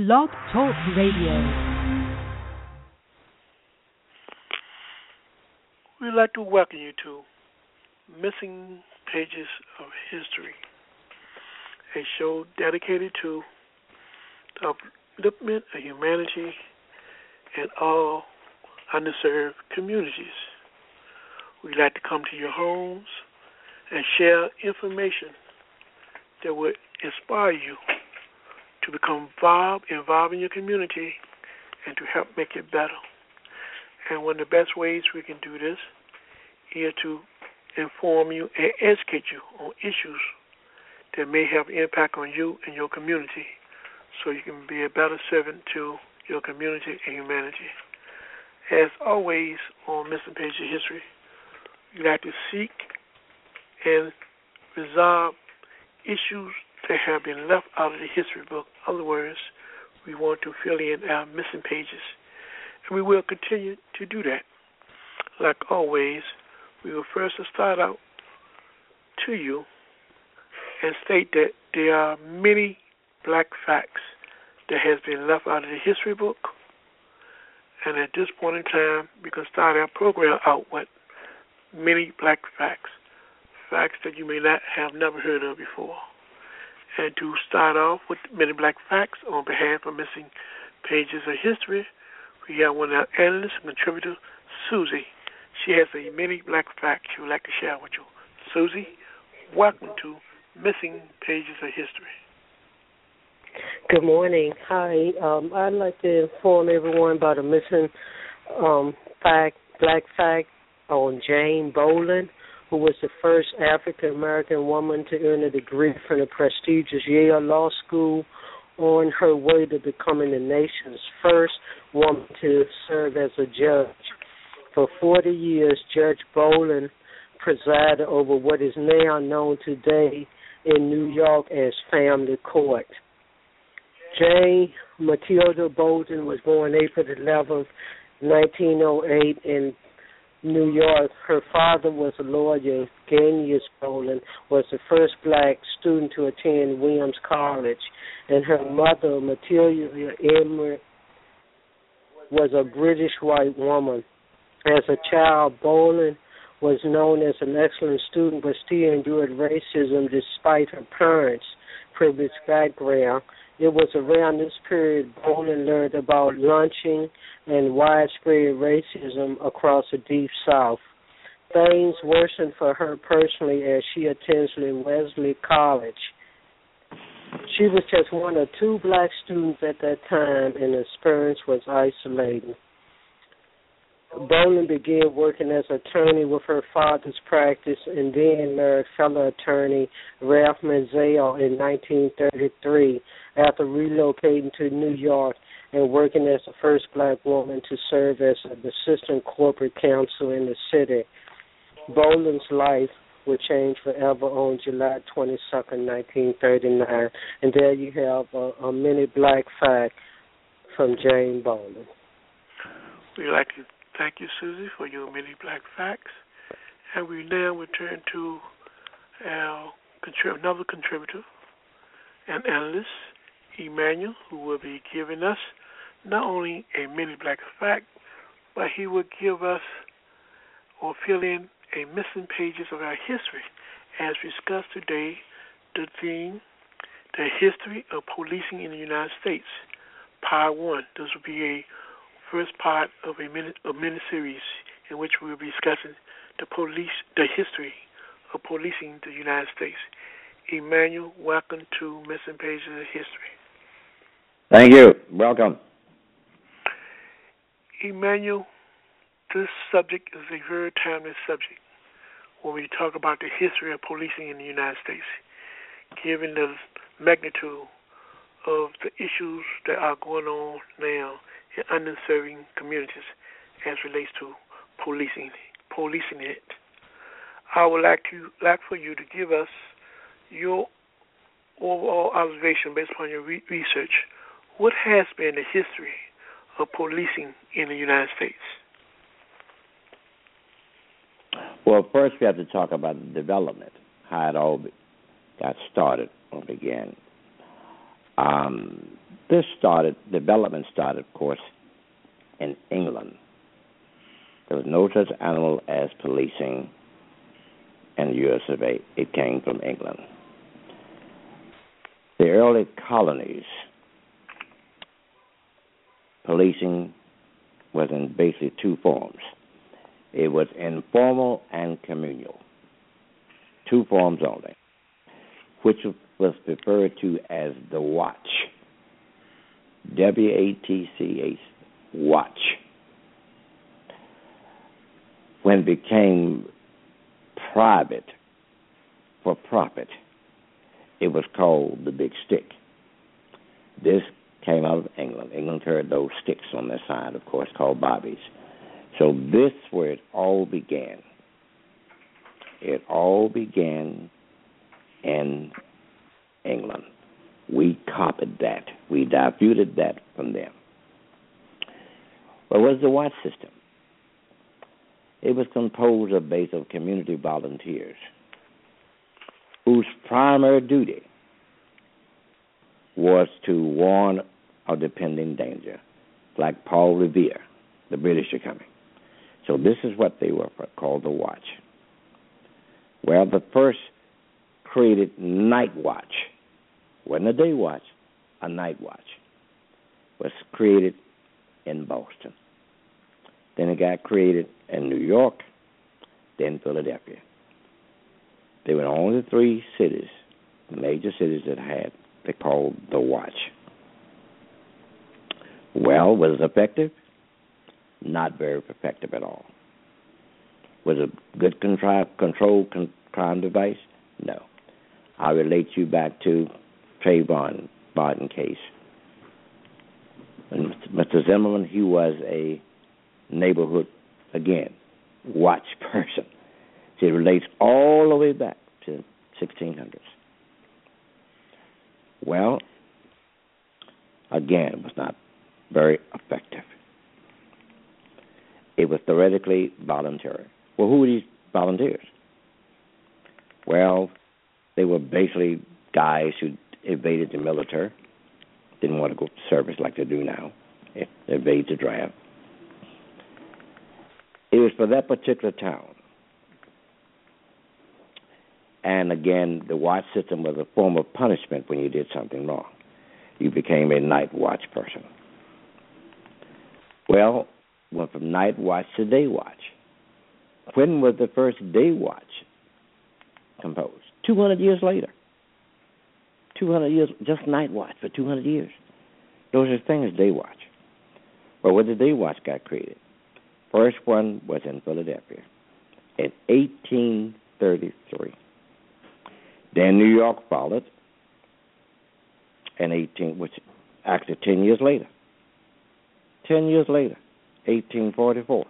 Blog Talk Radio. We'd like to welcome you to Missing Pages of History, a show dedicated to the upliftment of humanity and all underserved communities. We'd like to come to your homes and share information that would inspire you to become involved in your community and to help make it better. And one of the best ways we can do this is to inform you and educate you on issues that may have impact on you and your community so you can be a better servant to your community and humanity. As always on Missing Pages of History, we like to seek and resolve issues that have been left out of the history book. In other words, we want to fill in our missing pages. And we will continue to do that. Like always, we will first start out to you and state that there are many black facts that has been left out of the history book. And at this point in time, we can start our program out with many black facts, facts that you may not have never heard of before. And to start off with many black facts on behalf of Missing Pages of History, we have one of our analysts and contributor, Susie. She has a many black facts she would like to share with you. Susie, welcome to Missing Pages of History. Good morning. Hi. I'd like to inform everyone about a missing black fact on Jane Bolin, who was the first African-American woman to earn a degree from the prestigious Yale Law School on her way to becoming the nation's first woman to serve as a judge. For 40 years, Judge Bolin presided over what is now known today in New York as Family Court. Jane Matilda Bolin was born April 11, 1908 in New York. Her father was a lawyer. Gaius Bolin was the first black student to attend Williams College, and her mother, Matilda Emmer, was a British white woman. As a child, Bolin was known as an excellent student, but still endured racism despite her parents' privileged background. It was around this period Bolin learned about lynching and widespread racism across the Deep South. Things worsened for her personally as she attended Wesley College. She was just one of two black students at that time, and the experience was isolating. Bolin began working as an attorney with her father's practice and then married fellow attorney Ralph Manziel in 1933 after relocating to New York and working as the first black woman to serve as an assistant corporate counsel in the city. Bolin's life would change forever on July 22, 1939. And there you have a mini black fact from Jane Bolin. We'd like to thank you, Susie, for your many black facts. And we now return to our another contributor and analyst, Emmanuel, who will be giving us not only a mini black fact, but he will give us or fill in a missing pages of our history as we discuss today the theme, the history of policing in the United States, part 1. This will be a first part of a mini-series in which we will be discussing the history of policing the United States. Emmanuel, welcome to Missing Pages of History. Thank you. Welcome. Emmanuel, this subject is a very timely subject when we talk about the history of policing in the United States, given the magnitude of the issues that are going on now in underserving communities as relates to policing it. I would like for you to give us your overall observation based upon your research. What has been the history of policing in the United States? Well, first we have to talk about the development, how it all got started or began. The this development started, of course, in England. There was no such animal as policing in the U.S. of A. It came from England. The early colonies, policing was in basically two forms. It was informal and communal, two forms only, which was referred to as the watch, W-A-T-C-H, watch. When it became private for profit, it was called the big stick. This came out of England. England carried those sticks on their side, of course, called bobbies. So this is where it all began. It all began in England. We copied that. We diluted that from them. What was the watch system? It was composed of basic community volunteers whose primary duty was to warn of impending danger, like Paul Revere, the British are coming. So this is what they were called, the watch. Well, the first created night watch, wasn't a day watch, a night watch, was created in Boston. Then it got created in New York, then Philadelphia. They were only the three cities, major cities that had, they called the watch. Well, was it effective? Not very effective at all. Was it a good control crime device? No. I relate you back to Trayvon Martin case. And Mr. Zimmerman, he was a neighborhood, again, watch person. See, it relates all the way back to 1600s. Well, again, it was not very effective. It was theoretically voluntary. Well, who were these volunteers? Well, they were basically guys who evaded the military, didn't want to go to service like they do now, evade the draft. It was for that particular town. And again, the watch system was a form of punishment when you did something wrong. You became a night watch person. Well, went from night watch to day watch. When was the first day watch composed? 200 years later. 200 years, just night watch for 200 years. Those are things day watch. But when the day watch got created, first one was in Philadelphia in 1833. Then New York followed which actually 10 years later. 10 years later, 1844.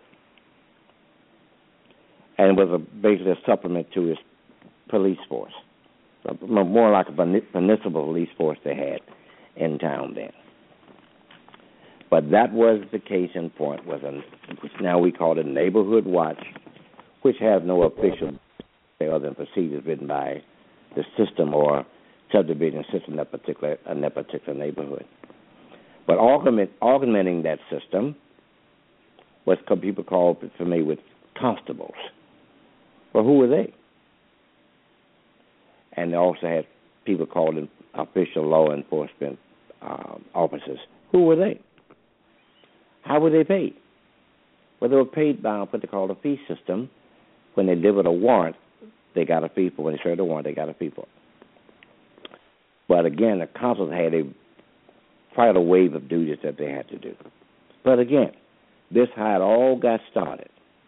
And it was basically a supplement to his police force. More like a municipal police force they had in town then. But that was the case in point, which now we call it neighborhood watch, which has no official other than procedures written by the system or subdivision system in that particular neighborhood. But augmenting that system was people called familiar with constables. Well, who were they? And they also had people called official law enforcement officers. Who were they? How were they paid? Well, they were paid by what they call a fee system. When they delivered a warrant, they got a fee for. When they served a warrant, they got a fee for. But again, the constables had quite a wave of duties that they had to do. But again, this how it all got started.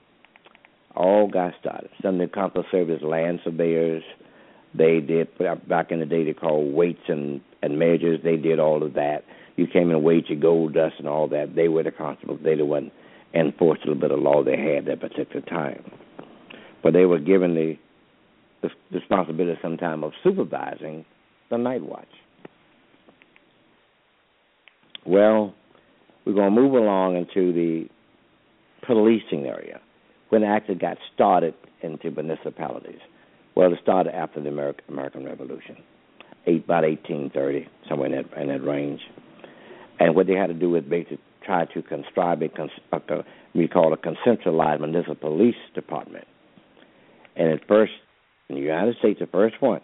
Some of the constables served as land surveyors. They did, back in the day, they called weights and measures. They did all of that. You came in and weighed your gold dust and all that. They were the constables. They the one enforced a little bit of law they had at that particular time. But they were given the responsibility sometime of supervising the night watch. Well, we're going to move along into the policing area when it actually got started into municipalities. Well, it started after the American Revolution, about 1830, somewhere in that range. And what they had to do was basically try to conscribe we call a concentralized municipal police department. And at first, in the United States, the first one,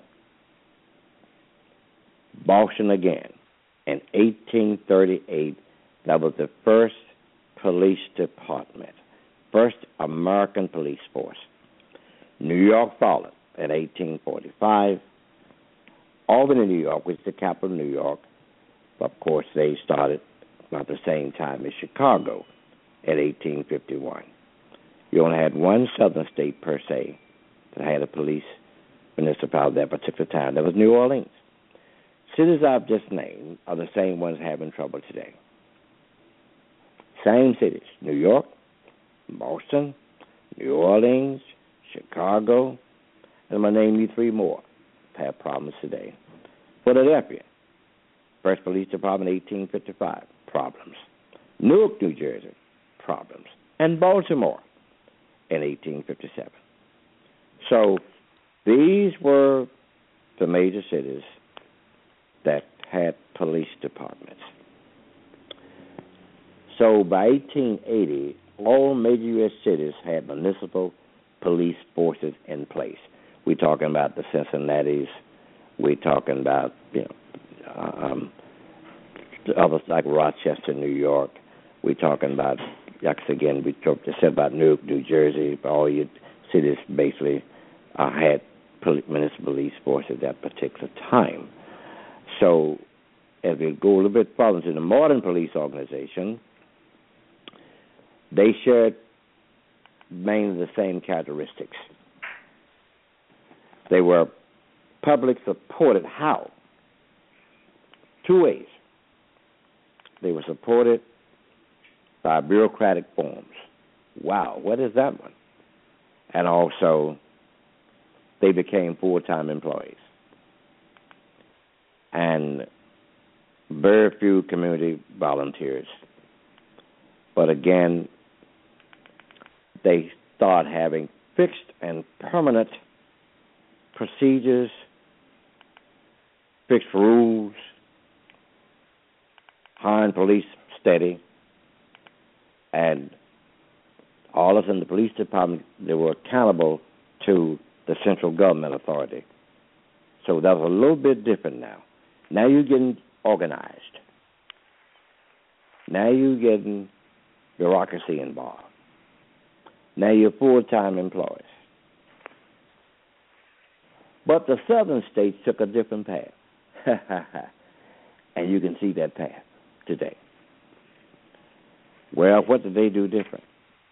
Boston again, in 1838, that was the first police department, first American police force. New York followed in 1845. Albany, New York, which is the capital of New York. Of course, they started about the same time as Chicago in 1851. You only had one southern state, per se, that had a police municipality at that particular time. That was New Orleans. Cities I've just named are the same ones having trouble today. Same cities, New York, Boston, New Orleans, Chicago, and I'm going to name you three more that have problems today. Philadelphia, first police department, 1855, problems. Newark, New Jersey, problems. And Baltimore in 1857. So these were the major cities that had police departments. So by 1880, all major U.S. cities had municipal police forces in place. We're talking about the Cincinnatis. We're talking about, others like Rochester, New York. We're talking about, again, we just said about Newark, New Jersey. All your cities basically had municipal police forces at that particular time. So as we go a little bit further into the modern police organization, they shared mainly the same characteristics. They were public supported. How? Two ways. They were supported by bureaucratic forms. Wow, what is that one? And also, they became full-time employees. And very few community volunteers. But again, they start having fixed and permanent procedures, fixed rules, hiring police steady, and all of us in the police department, they were accountable to the central government authority. So that was a little bit different now. Now you're getting organized. Now you're getting bureaucracy involved. Now you're full-time employees. But the southern states took a different path. And you can see that path today. Well, what did they do different?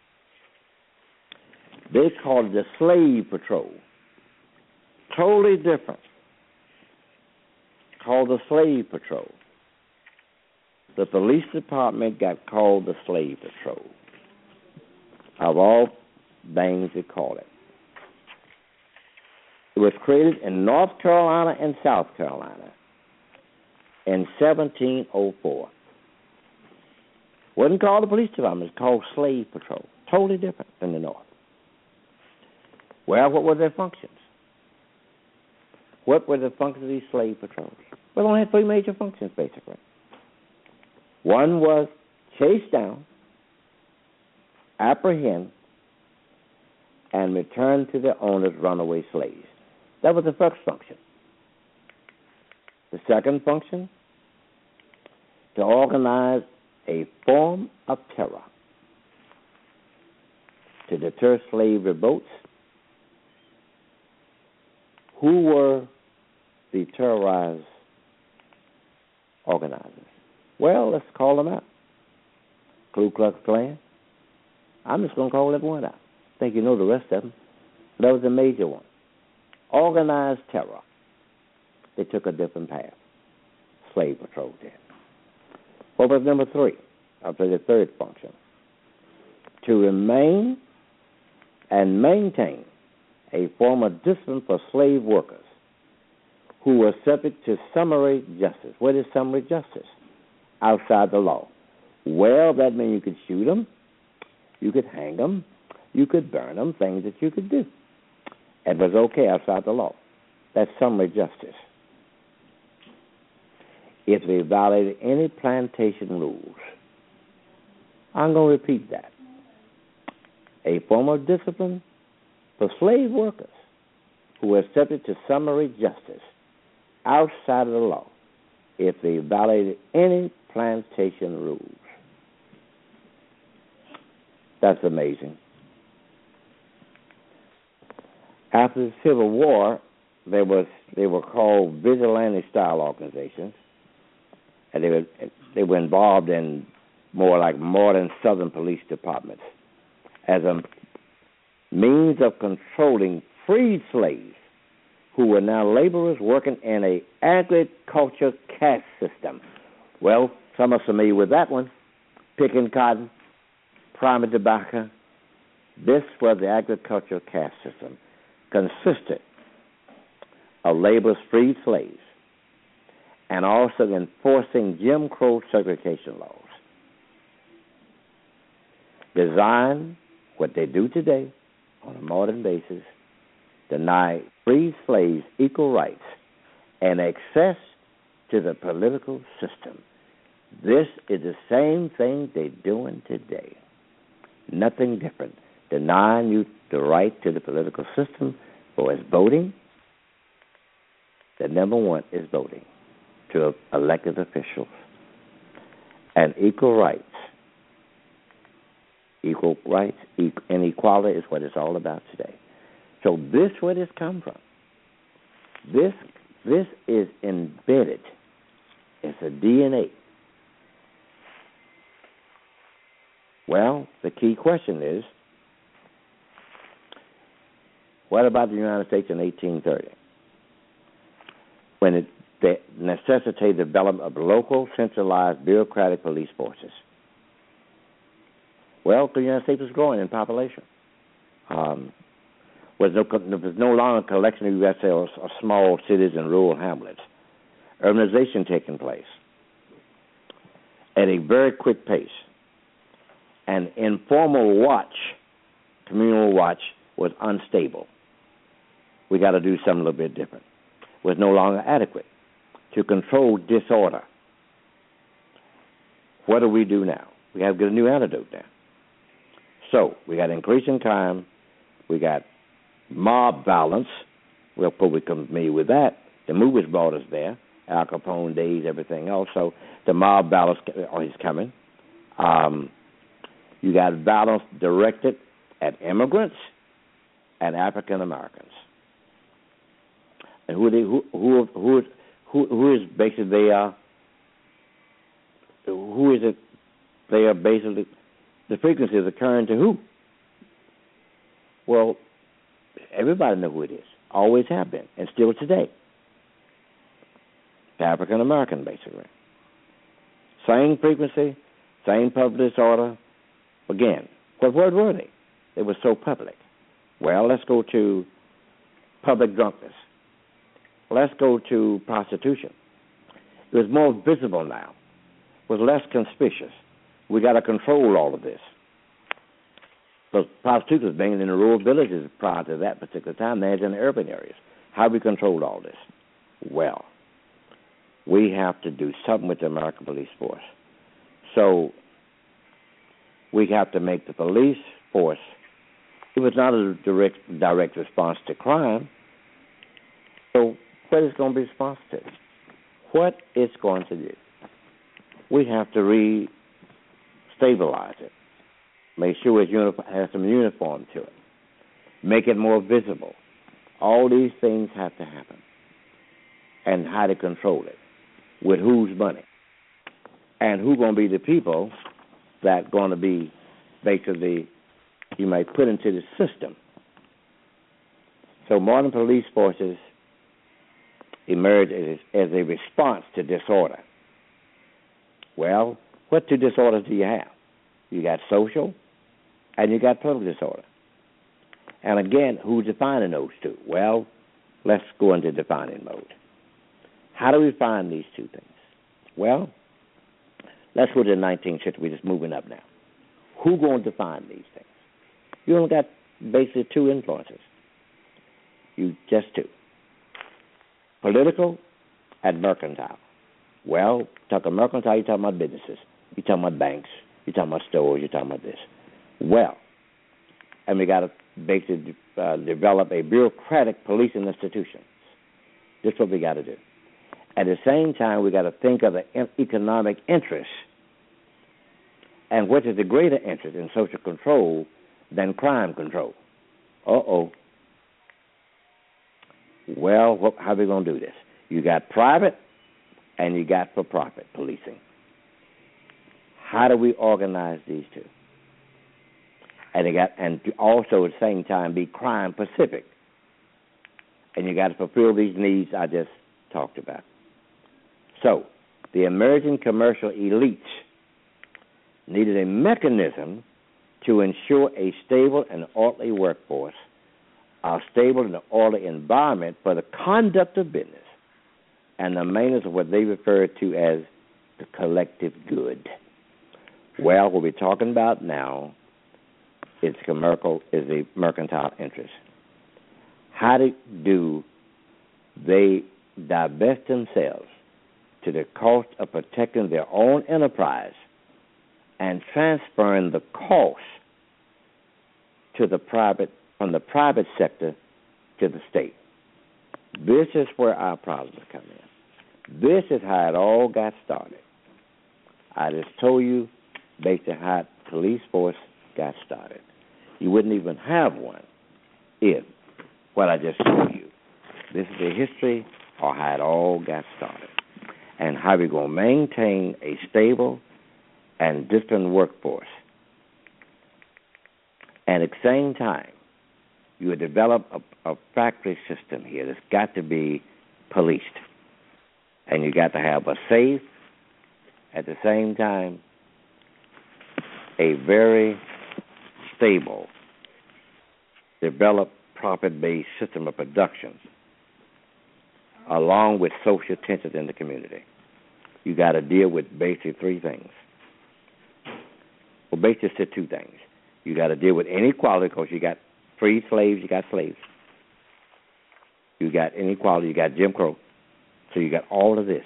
They called it the slave patrol. Totally different. Called the slave patrol. The police department got called the slave patrol. Of all things they call it. It was created in North Carolina and South Carolina in 1704. Wasn't called the police department, it was called slave patrol. Totally different than the North. Well, what were their functions? What were the functions of these slave patrols? Well, they only had three major functions, basically. One was chase down, apprehend, and return to their owners runaway slaves. That was the first function. The second function, to organize a form of terror to deter slave revolts. Who were the terrorized organizers? Well, let's call them out. Ku Klux Klan. I'm just going to call that one out. I think you know the rest of them. That was a major one. Organized terror. They took a different path. Slave patrol did. What was number three? I'll say the third function. To remain and maintain a form of discipline for slave workers who were subject to summary justice. What is summary justice? Outside the law. Well, that means you could shoot them, you could hang them, you could burn them, things that you could do. It was okay outside the law. That's summary justice. if they violated any plantation rules. I'm going to repeat that. A form of discipline for slave workers who were subject to summary justice outside of the law if they violated any plantation rules. That's amazing. After the Civil War, they were called vigilante-style organizations, and they were involved in more like modern Southern police departments as a means of controlling freed slaves who were now laborers working in a agriculture caste system. Well, some are familiar with that one. Picking cotton, priming tobacco. This was the agricultural caste system. Consisted of laborers, freed slaves, and also enforcing Jim Crow segregation laws. Designed, what they do today on a modern basis, deny freed slaves equal rights and access to the political system. This is the same thing they're doing today. Nothing different. Denying you the right to the political system for its voting. The number one is voting to elected officials. And equal rights. Equal rights and equality is what it's all about today. So this where this come from. This is embedded. It's a DNA. Well, the key question is, what about the United States in 1830? When it necessitated the development of local, centralized, bureaucratic police forces. Well, the United States was growing in population. There was no longer a collection of U.S. or small cities and rural hamlets. Urbanization taking place at a very quick pace. And informal watch, communal watch, was unstable. We got to do something a little bit different. Was no longer adequate to control disorder. What do we do now? We have to get a new antidote now. So we got increasing crime. We got mob violence. We'll probably come familiar with that. The movies brought us there. Al Capone days, everything else. So the mob violence is coming. You got violence directed at immigrants and African Americans. And who is basically they are? Who is it? They are basically the frequency is occurring to who? Well, everybody knows who it is. Always have been, and still today. African American, basically. Same frequency, same public disorder. Again, what were they? They were so public. Well, let's go to public drunkenness. Let's go to prostitution. It was more visible now. It was less conspicuous. We got to control all of this. Because prostitution was being in the rural villages prior to that particular time. There's in the urban areas. How do we control all this? Well, we have to do something with the American police force. So we have to make the police force. It was not a direct response to crime. So what is going to be responsive to? What it's going to do? We have to re-stabilize it. Make sure it has some uniform to it. Make it more visible. All these things have to happen. And how to control it. With whose money. And who's going to be the people that going to be basically, you might put into the system. So modern police forces emerge as a response to disorder. Well, what two disorders do you have? You got social and you got public disorder. And again, who's defining those two? Well, let's go into defining mode. How do we find these two things? Well, let's go to the 19th century. We're just moving up now. Who's going to define these things? You only got basically two influences. Just two. Political and mercantile. Well, talk about mercantile, you're talking about businesses. You're talking about banks. You're talking about stores. You're talking about this. Well, and we got to basically develop a bureaucratic policing institution. That's what we got to do. At the same time, we got to think of the economic interest, and what is the greater interest in social control than crime control? Uh-oh. Well, how are we going to do this? You got private and you got for-profit policing. How do we organize these two? And also at the same time be crime specific. And you got to fulfill these needs I just talked about. So, the emerging commercial elites needed a mechanism to ensure a stable and orderly workforce, a stable and orderly environment for the conduct of business, and the maintenance of what they refer to as the collective good. Well, what we're talking about now is the mercantile interest. How do they divest themselves to the cost of protecting their own enterprise and transferring the cost to from the private sector to the state? This is where our problems come in. This is how it all got started. I just told you basically how the police force got started. You wouldn't even have one if what I just told you. This is the history of how it all got started and how we're going to maintain a stable and disciplined workforce. And at the same time, you would develop a factory system here that's got to be policed. And you got to have a safe, at the same time, a very stable, developed, profit-based system of production, along with social tensions in the community. You got to deal with basically three things. Well, basically, it's two things. You got to deal with inequality because you got free slaves, you got slaves. You got inequality, you got Jim Crow. So you got all of this.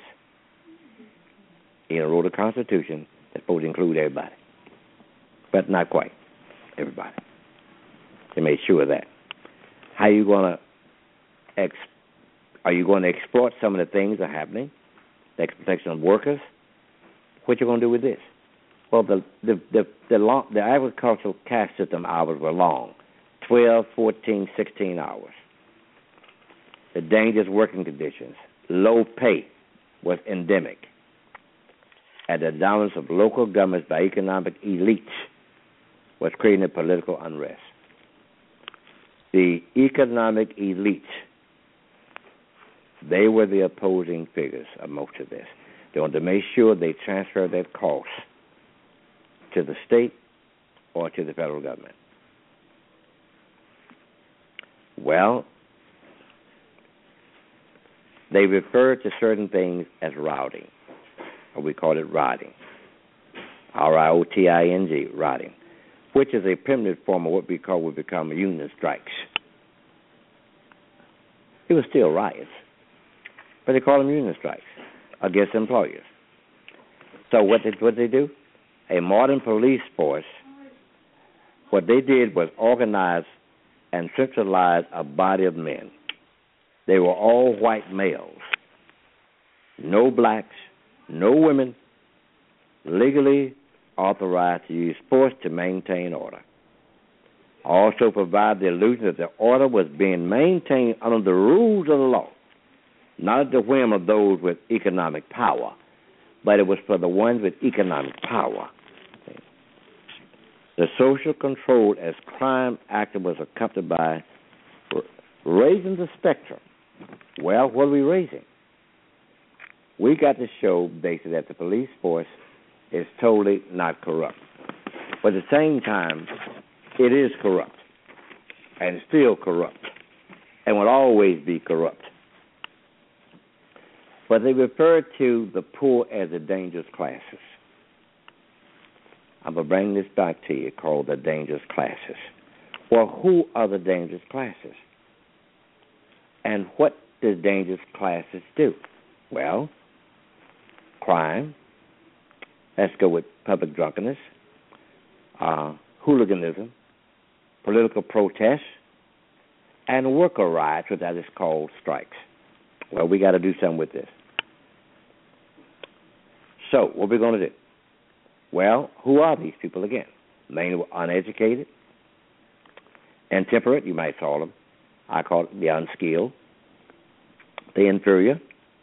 You wrote a constitution that's supposed to include everybody, but not quite everybody. They made sure of that. How you going to are you going to exploit some of the things that are happening, the exploitation of workers? What you going to do with this? Well, the agricultural caste system hours were long, 12, 14, 16 hours. The dangerous working conditions, low pay was endemic. And the dominance of local governments by economic elites was creating a political unrest. The economic elites, they were the opposing figures of most of this. They wanted to make sure they transfer their costs to the state or to the federal government. Well, they refer to certain things as routing, or we call it rioting, R-I-O-T-I-N-G, rioting, which is a primitive form of what would become union strikes. It was still riots, but they call them union strikes against employers. So what did they do? A modern police force, what they did was organize and centralize a body of men. They were all white males, no blacks, no women, legally authorized to use force to maintain order. Also provide the illusion that the order was being maintained under the rules of the law, not at the whim of those with economic power, but it was for the ones with economic power. The social control as crime actor was accompanied by raising the spectrum. Well, what are we raising? We got to show basically that the police force is totally not corrupt. But at the same time, it is corrupt and still corrupt and will always be corrupt. But they refer to the poor as the dangerous classes. I'm going to bring this back to you, called the dangerous classes. Well, who are the dangerous classes? And what do dangerous classes do? Well, crime. Let's go with public drunkenness, hooliganism, political protest, and worker riots, which that is called strikes. Well, we got to do something with this. So, what are we going to do? Well, who are these people again? Mainly uneducated, intemperate, you might call them. I call it the unskilled, the inferior.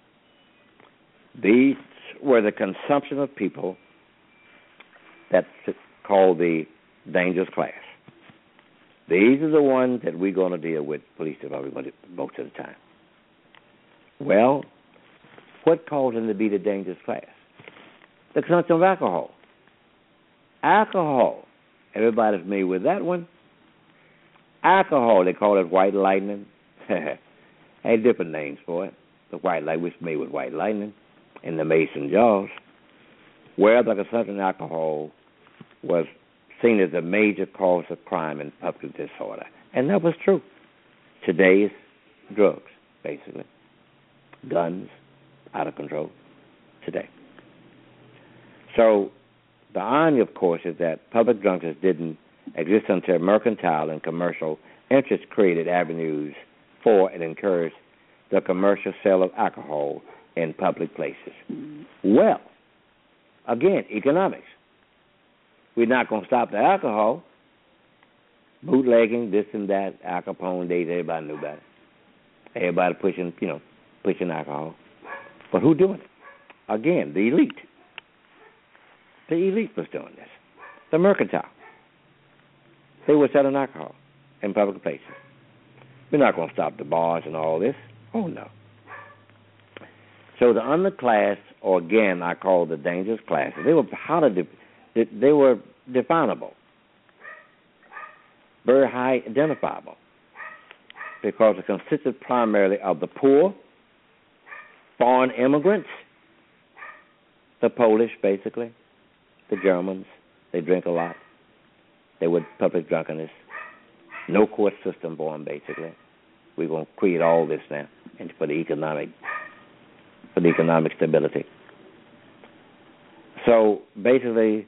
These were the consumption of people that's called the dangerous class. These are the ones that we're going to deal with, police department, most of the time. Well, what caused them to be the dangerous class? The consumption of alcohol. Alcohol. Everybody's familiar with that one. Alcohol, they call it white lightning. Had different names for it. The white lightning was made with white lightning in the mason jars. Where the consumption of alcohol was seen as a major cause of crime and public disorder. And that was true. Today's drugs, basically. Guns, out of control, today. So the irony, of course, is that public drunkenness didn't exist until mercantile and commercial interests created avenues for and encouraged the commercial sale of alcohol in public places. Well, again, economics. We're not going to stop the alcohol. Bootlegging, this and that, Al Capone days, everybody knew about it. Everybody pushing alcohol. But who doing it? Again, the elite. The elite was doing this. The mercantile. They were selling alcohol in public places. We're not going to stop the bars and all this. Oh, no. So the underclass, or again, I call the dangerous classes, they were definable, very high identifiable, because it consisted primarily of the poor, foreign immigrants, the Polish, basically, the Germans. They drink a lot. They were public drunkenness. No court system born, basically. We're going to create all this now and for the economic stability. So basically,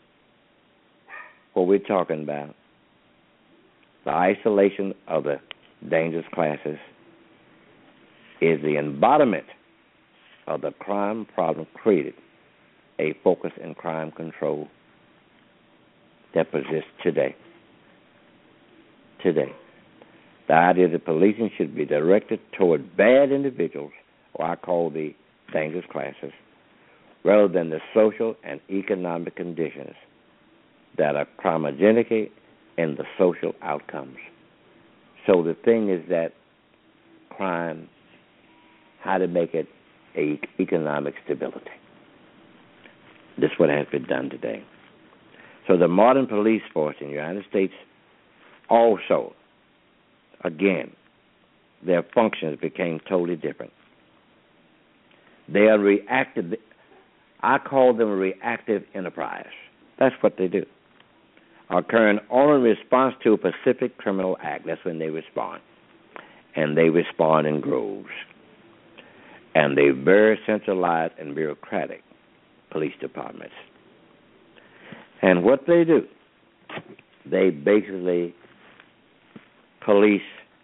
what we're talking about, the isolation of the dangerous classes, is the embodiment of the crime problem created, a focus in crime control that persists today. Today. The idea that policing should be directed toward bad individuals, or I call the dangerous classes, rather than the social and economic conditions that are crimogenic in the social outcomes. So the thing is that crime, how to make it economic stability. This is what has been done today. So the modern police force in the United States also, again, their functions became totally different. They are reactive. I call them a reactive enterprise. That's what they do. Occurring only in response to a specific criminal act. That's when they respond. And they respond in groves. And they're very centralized and bureaucratic police departments. And what they do, they basically police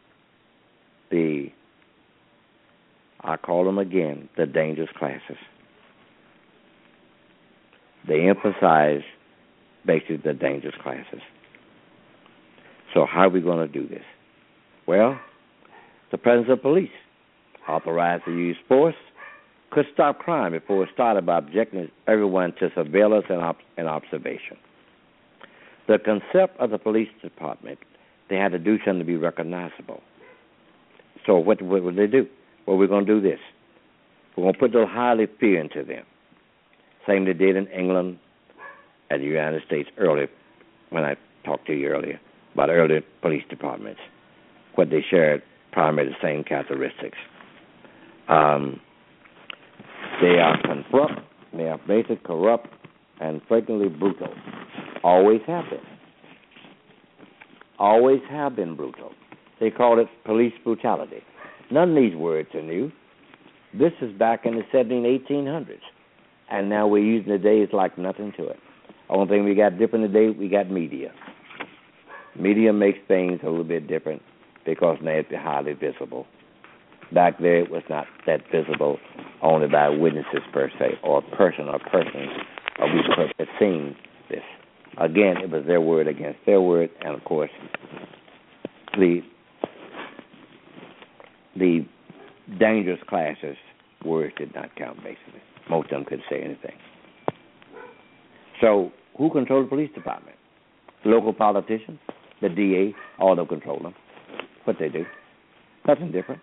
I call them again, the dangerous classes. They emphasize basically the dangerous classes. So how are we going to do this? Well, the presence of police, authorized to use force, could stop crime before it started by objecting everyone to surveillance and observation. The concept of the police department, they had to do something to be recognizable. So what would they do? Well, we're going to do this. We're going to put a little highly fear into them. Same they did in England and the United States earlier, when I talked to you earlier about earlier police departments, what they shared primarily the same characteristics. They are corrupt, they are basically corrupt and frequently brutal. Always have been. Always have been brutal. They call it police brutality. None of these words are new. This is back in the 1800s. and now we're using the day. It's like nothing to it. Only thing we got different today, we got media. Media makes things a little bit different because now it's highly visible. Back there, it was not that visible only by witnesses per se, or a person or persons, or we could have seen this. Again, it was their word against their word, and of course, the dangerous classes, words did not count, basically. Most of them could say anything. So, who controls the police department? Local politicians, the DA, all of them control them. What they do? Nothing different.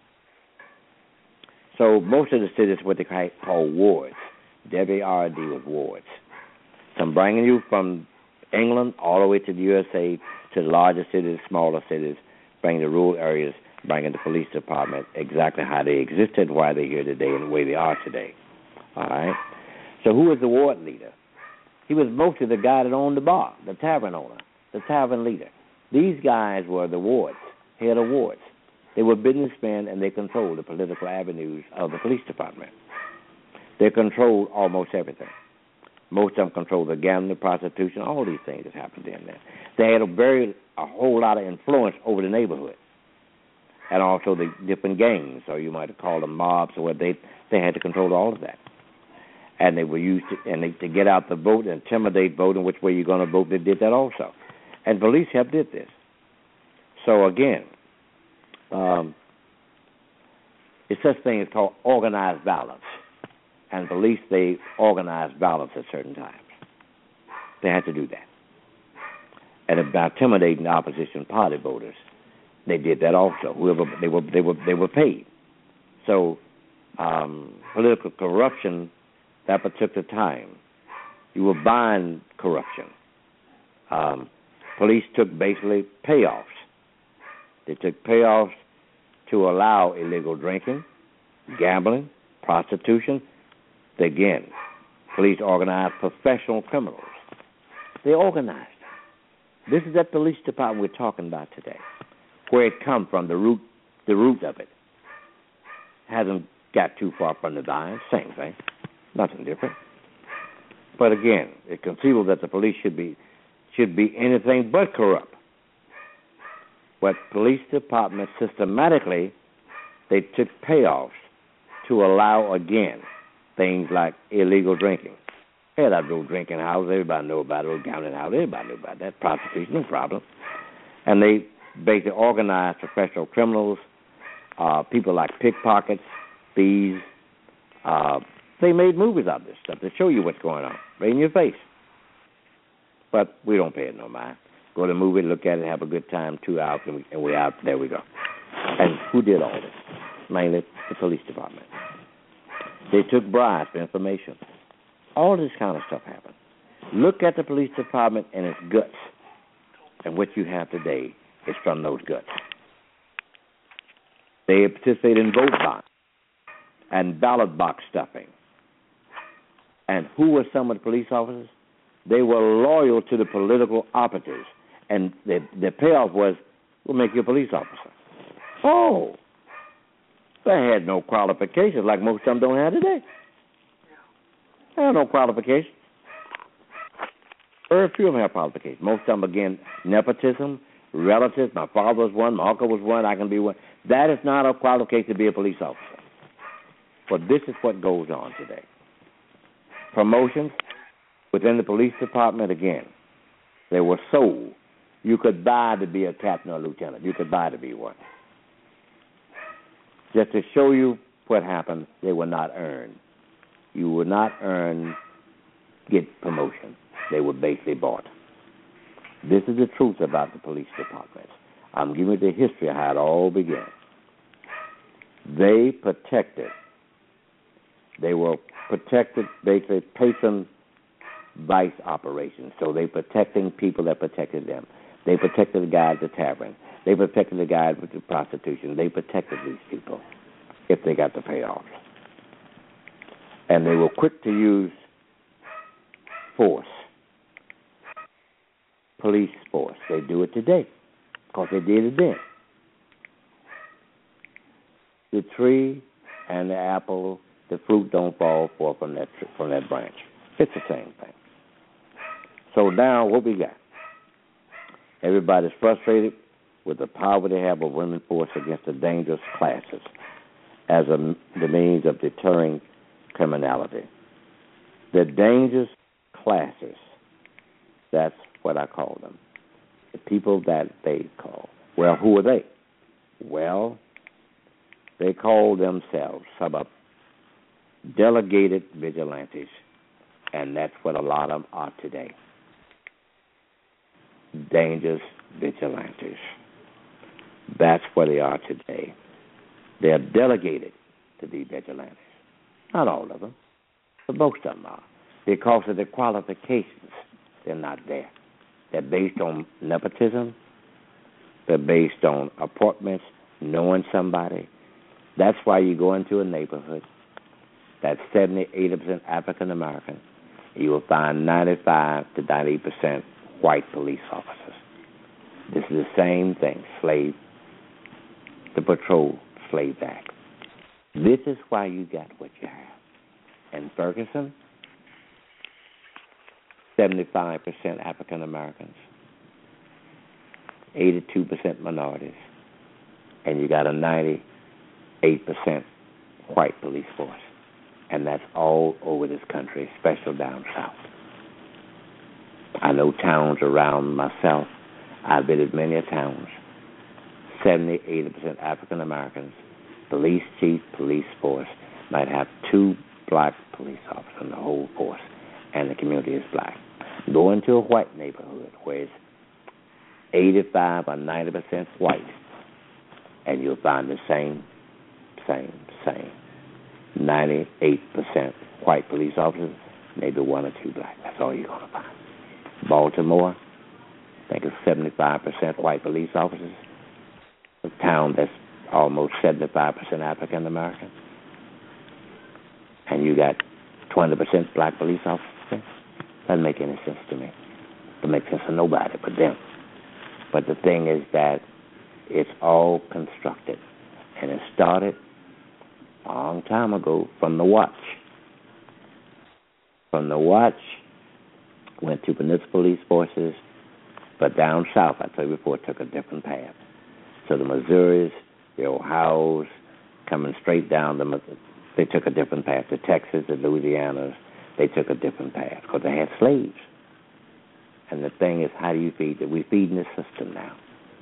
So, most of the cities, what they call wards. W-A-R-D was wards. So I'm bringing you from England all the way to the USA, to the larger cities, smaller cities, bringing the rural areas, bringing the police department, exactly how they existed, why they're here today, and the way they are today. All right? So who was the ward leader? He was mostly the guy that owned the bar, the tavern owner, the tavern leader. These guys were the wards, head of wards. They were businessmen, and they controlled the political avenues of the police department. They controlled almost everything. Most of them controlled the gambling, prostitution, all these things that happened in there. They had a whole lot of influence over the neighborhood, and also the different gangs, or you might call them mobs, or they had to control all of that. And they were used to get out the vote and intimidate voting, which way you're going to vote. They did that also, and police helped did this. So again, it's such thing as called organized violence. And police, they organized violence at certain times. They had to do that. And by intimidating the opposition party voters, they did that also. They were paid. So political corruption, that particular time, you were buying corruption. Police took basically payoffs. They took payoffs to allow illegal drinking, gambling, prostitution. Again, police organized professional criminals. They organized them. This is that police department we're talking about today, where it come from, the root of it. Hasn't got too far from the vine, same thing, nothing different. But again, it's conceivable that the police should be anything but corrupt. But police departments systematically, they took payoffs to allow, again, things like illegal drinking. Hey, that little drinking house, everybody know about it. Little gambling house, everybody knew about that. Prostitution, no problem. And they basically organized professional criminals, people like pickpockets, thieves. They made movies out of this stuff to show you what's going on, right in your face. But we don't pay it no mind. Go to the movie, look at it, have a good time, 2 hours, and we're out. There we go. And who did all this? Mainly the police department. They took bribes for information. All this kind of stuff happened. Look at the police department and its guts. And what you have today is from those guts. They participated in vote buying and ballot box stuffing. And who were some of the police officers? They were loyal to the political operatives. And the payoff was, we'll make you a police officer. Oh, they had no qualifications like most of them don't have today. They have no qualifications. Very few of them have qualifications. Most of them, again, nepotism, relatives. My father was one, my uncle was one, I can be one. That is not a qualification to be a police officer. But this is what goes on today. Promotions within the police department, again, they were sold. You could buy to be a captain or a lieutenant. You could buy to be one. Just to show you what happened, they were not earned. You would not get promotion. They were basically bought. This is the truth about the police departments. I'm giving you the history of how it all began. They were protected, basically patron vice operations. So they protecting people that protected them. They protected the guy at the tavern. They protected the guy with the prostitution. They protected these people if they got the payoff. And they were quick to use force, police force. They do it today because they did it then. The tree and the apple the fruit don't fall forth from that branch. It's the same thing. So now what we got? Everybody's frustrated with the power they have of women force against the dangerous classes as the means of deterring criminality. The dangerous classes, that's what I call them. The people that they call. Well, who are they? Well, they call themselves some of delegated vigilantes, and that's what a lot of them are today. Dangerous vigilantes. That's what they are today. They're delegated to be vigilantes. Not all of them, but most of them are. Because of the qualifications, they're not there. They're based on nepotism. They're based on appointments, knowing somebody. That's why you go into a neighborhood that's 70-80% African American, you will find 95 to 90% white police officers. This is the same thing, the Patrol Slave Act. This is why you got what you have. In Ferguson, 75% African Americans, 82% minorities, and you got a 98% white police force. And that's all over this country, especially down south. I know towns around myself. I've visited many towns. 70-80% African Americans. Police chief, police force might have 2 black police officers in the whole force, and the community is black. Go into a white neighborhood where it's 85 or 90% white, and you'll find the same. 98% white police officers, maybe 1 or 2 black. That's all you're going to find. Baltimore, I think it's 75% white police officers. A town that's almost 75% African American. And you got 20% black police officers. Doesn't make any sense to me. Doesn't make sense to nobody but them. But the thing is that it's all constructed. And it started a long time ago from the Watch. From the Watch, went to municipal police forces, but down south, I told you before, took a different path. So the Missouris, the Ohios, coming straight down, they took a different path. The Texas, the Louisianas, they took a different path because they had slaves. And the thing is, how do you feed it? We feed in the system now.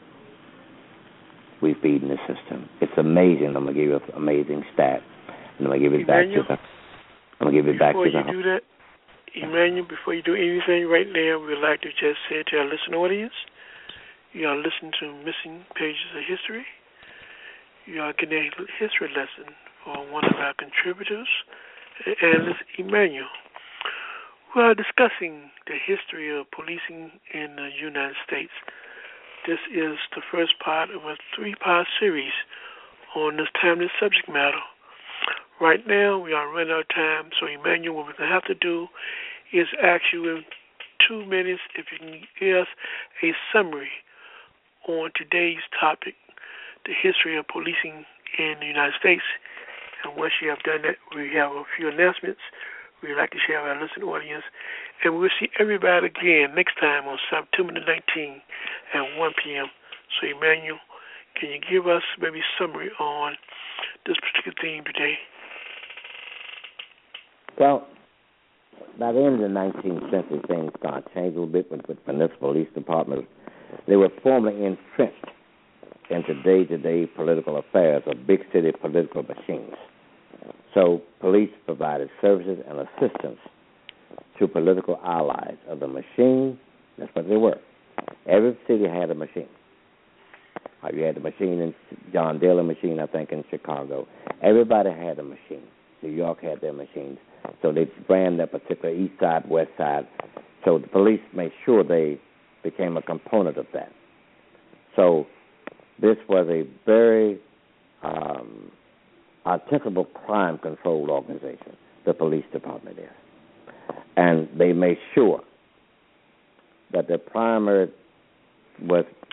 We feed in the system. It's amazing. I'm gonna give you an amazing stat, and I'm gonna give it back to the. I'm gonna give it back to the. Before you do that, Emmanuel, before you do anything right now, we'd like to just say to our listening audience, you are listening to Missing Pages of History. You are getting a history lesson for one of our contributors, and it's Emmanuel. We are discussing the history of policing in the United States. This is the first part of a 3-part series on this timely subject matter. Right now, we are running out of time, so Emmanuel, what we're going to have to do is ask you in 2 minutes if you can give us a summary on today's topic, the history of policing in the United States. And once you have done that, we have a few announcements we'd like to share with our listening audience. And we'll see everybody again next time on September the 19th at 1 p.m. So, Emmanuel, can you give us maybe a summary on this particular theme today? Well, by the end of the 19th century, things started changing a little bit with municipal police departments. They were formally entrenched into day-to-day political affairs of big city political machines. So police provided services and assistance to political allies of the machine. That's what they were. Every city had a machine. You had the machine in John Daly machine, I think, in Chicago. Everybody had a machine. New York had their machines. So they ran their particular east side, west side. So the police made sure they became a component of that. So this was a very articulable crime control organization, the police department is. And they made sure that the primary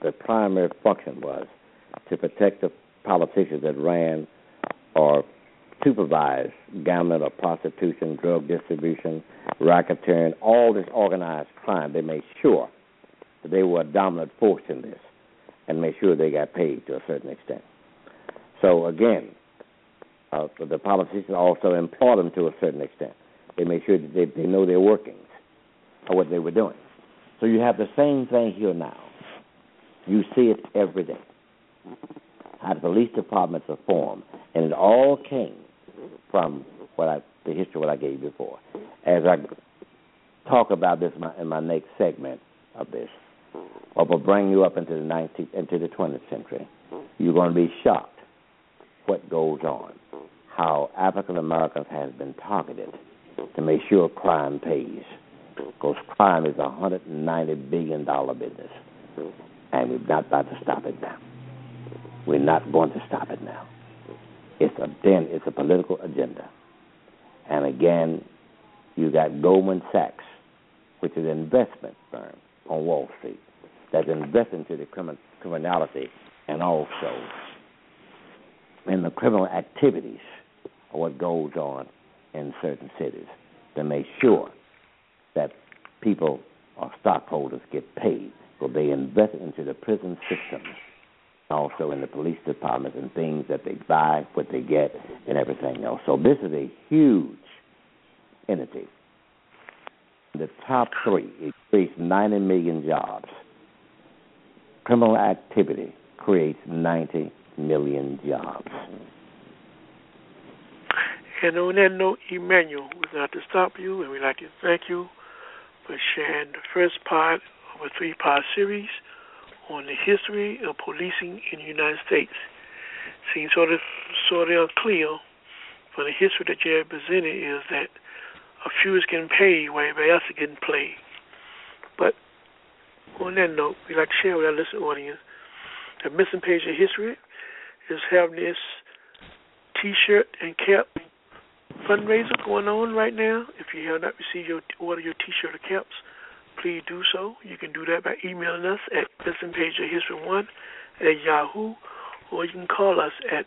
function was to protect the politicians that ran or supervise gambling or prostitution, drug distribution, racketeering, all this organized crime. They made sure that they were a dominant force in this and made sure they got paid to a certain extent. So, again, the politicians also employed them to a certain extent. They made sure that they know their workings of what they were doing. So you have the same thing here now. You see it every day. How the police departments are formed, and it all came from the history of what I gave you before. As I talk about this in my next segment of this, or will bring you up into the 20th century, you're going to be shocked what goes on, how African Americans has been targeted to make sure crime pays, because crime is a $190 billion business, and we're not about to stop it now. We're not going to stop it now. It's a political agenda. And again, you got Goldman Sachs, which is an investment firm on Wall Street that's investing into the criminality and also in the criminal activities of what goes on in certain cities to make sure that people or stockholders get paid, because they invest into the prison system, also in the police departments and things that they buy, what they get, and everything else. So this is a huge entity. The top three, it creates 90 million jobs. Criminal activity creates 90 million jobs. And on that note, Emmanuel, we'd like to stop you, and we'd like to thank you for sharing the first part of a 3-part series on the history of policing in the United States. Seems sort of unclear for the history that you have presented is that a few is getting paid while everybody else is getting played. But on that note, we'd like to share with our listening audience the Missing Page of History is having this T-shirt and cap fundraiser going on right now. If you have not received your T-shirt or caps, please do so. You can do that by emailing us at missingpageofhistory1@yahoo, or you can call us at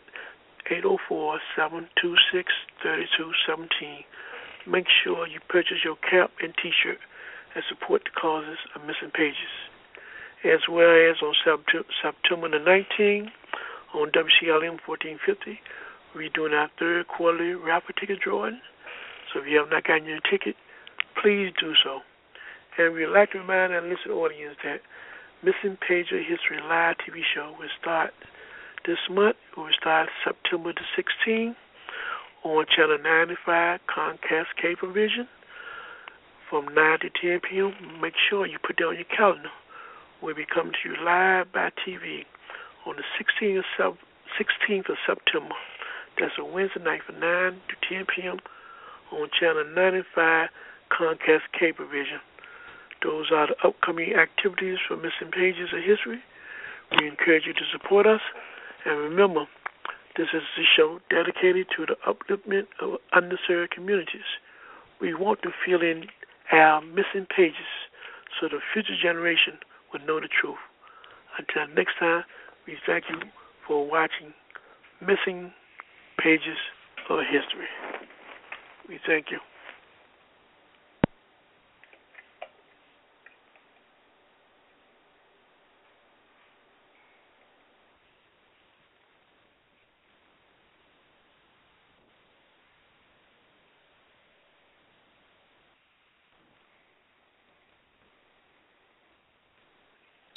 804-726-3217. Make sure you purchase your cap and T-shirt and support the causes of Missing Pages. As well as on September the 19th on WCLM 1450, we're doing our third quarterly raffle ticket drawing. So if you have not gotten your ticket, please do so. And we'd like to remind our listening audience that Missing Page of History live TV show will start this month. It will start September the 16th on Channel 95, Comcast Cablevision, from 9 to 10 p.m. Make sure you put that on your calendar. We'll be coming to you live by TV on the 16th of September. That's a Wednesday night from 9 to 10 p.m. on Channel 95, Comcast Cablevision. Those are the upcoming activities for Missing Pages of History. We encourage you to support us. And remember, this is a show dedicated to the upliftment of underserved communities. We want to fill in our missing pages so the future generation will know the truth. Until next time, we thank you for watching Missing Pages of History. We thank you.